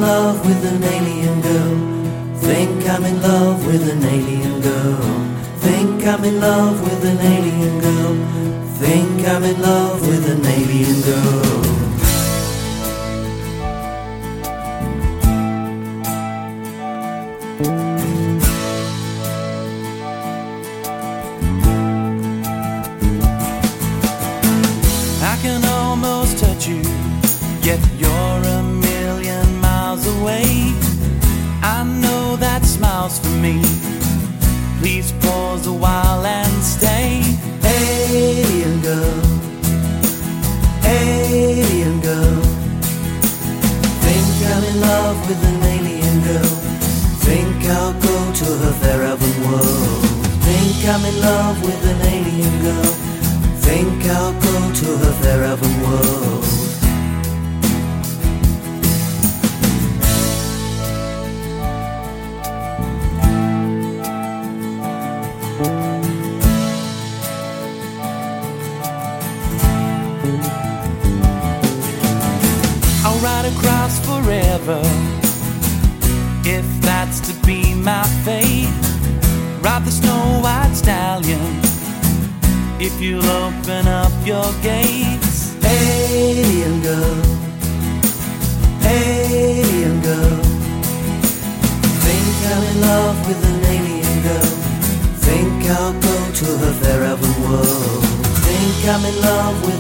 love with an alien girl. Think I'm in love with an alien girl. Think I'm in love with an alien girl. Think I'm in love with an alien girl. I can almost touch you, yet you're a million miles away. I know that smile's for me. Please pause a while and stay. Alien girl, alien girl. Think I'm in love with an alien girl. Think I'll go to her fair-heaven world. Think I'm in love with an alien girl. Think I'll go to her fair-heaven world. I'll ride across forever, if that's to be my fate. Ride the snow-white stallion, if you'll open up your gates. Alien girl, alien girl. Think I'm in love with an alien girl. Think I'll go to her fair-heaven world. Think I'm in love with